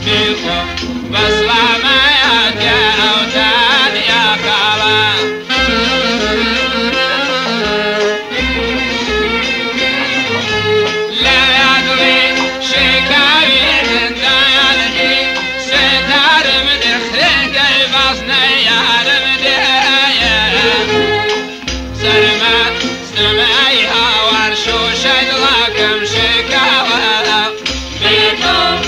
بيكم بس لما يا أوتاد يا كلا لا يدري شكاية انت يدري ستار مدخل قيبصنا يا رمدايا سلمات سمعيها ورشوش لكم شكاوى بيكم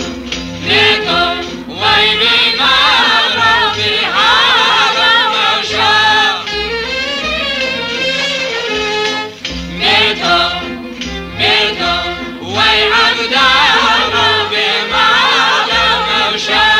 ويبي ما في هذا الموشى بيكم ويعبد بما الموشى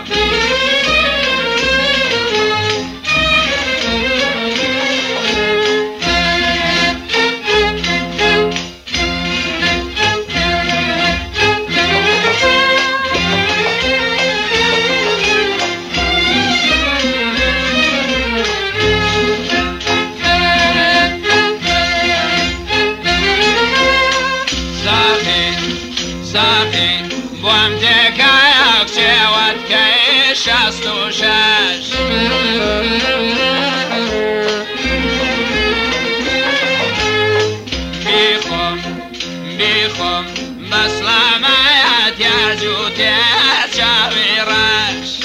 صاحي بومتك يكشي وتكي شاست وشاش بيخم بس لما يتياجو تشاوي راش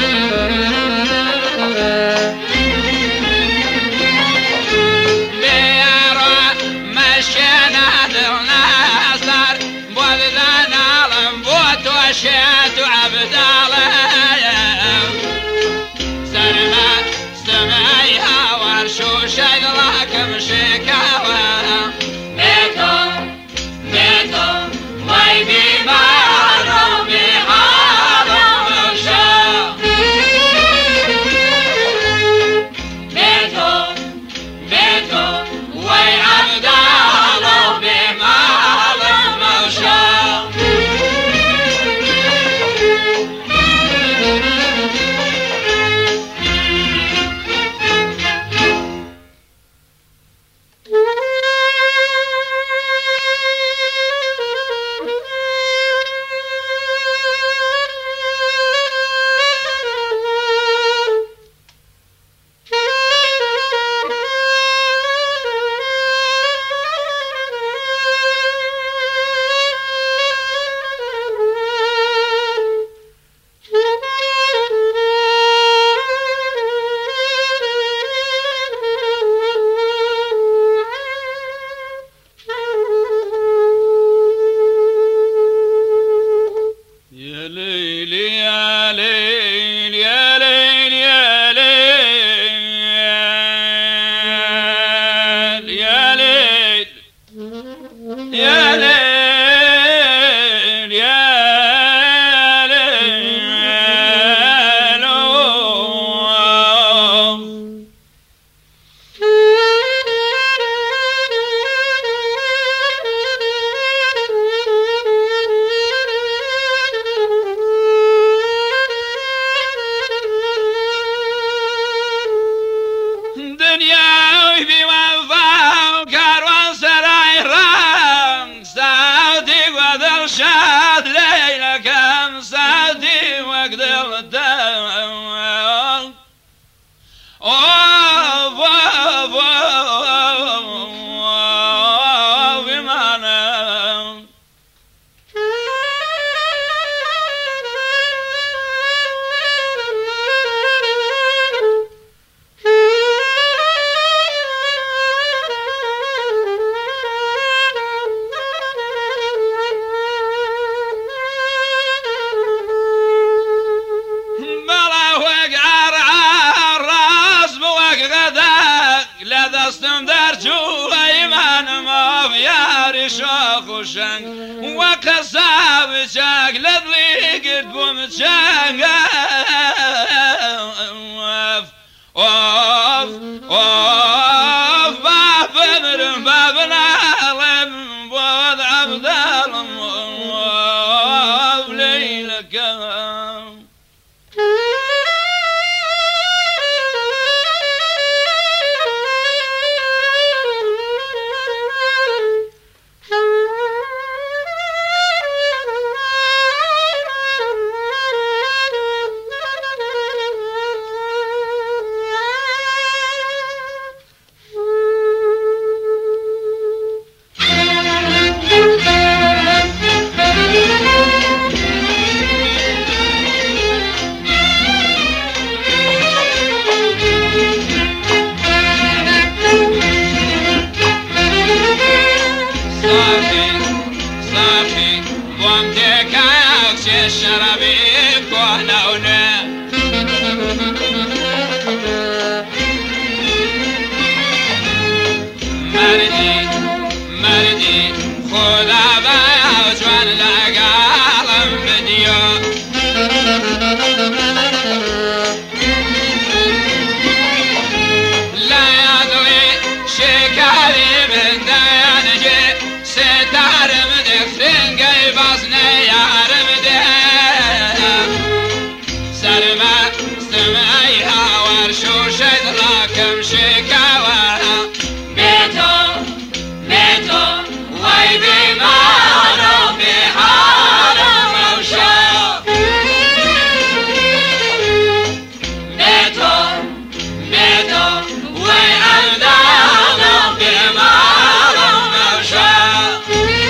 بيارو مشينا دلنا صار بولدنا لنبوت وشيت وعبد الله سلمات سمعيها ورشوش لكم شكاوى بيكم ويبي معهم بهذا الموشى بيكم ويعبد الله بهذا الموشى وقصاب لدلي قد بومتشاق باب من بابنا لم بود عبد الله ليلك لا يدري شكاري من دانجي ستار مدخسين قيبصني يا رمدي سلمى سمعيها ورشوشة راكم شكاواها بيتو بيتو ويبي مارو بحارم وشاف بيتو بيتو ويعمدانو بمارم وشاف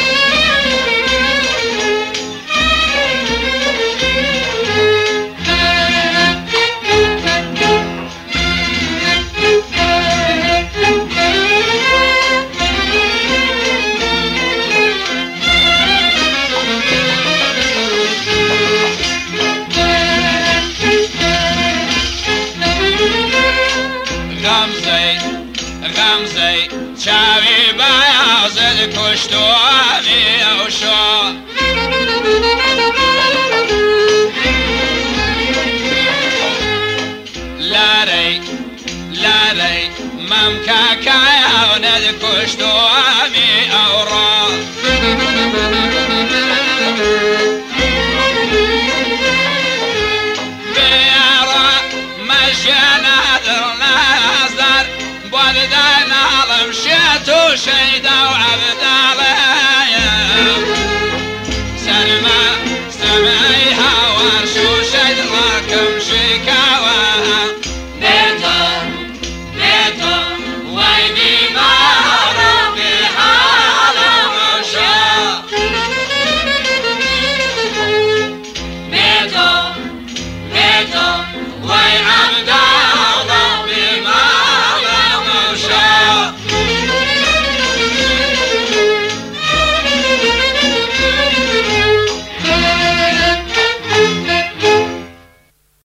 غمزي چاوی بیازد کشتو آمی اوشو لاری لاری ممکا کایاوند کشتو آمی اورا بیارا مشینا درنازر بودن عالم شیطو شیدا و عبدالله سلمى سمعيها ورشوشة راكم شكاواها بيتو بيتو ويبي مارو بحالم وشاف بيتو بيتو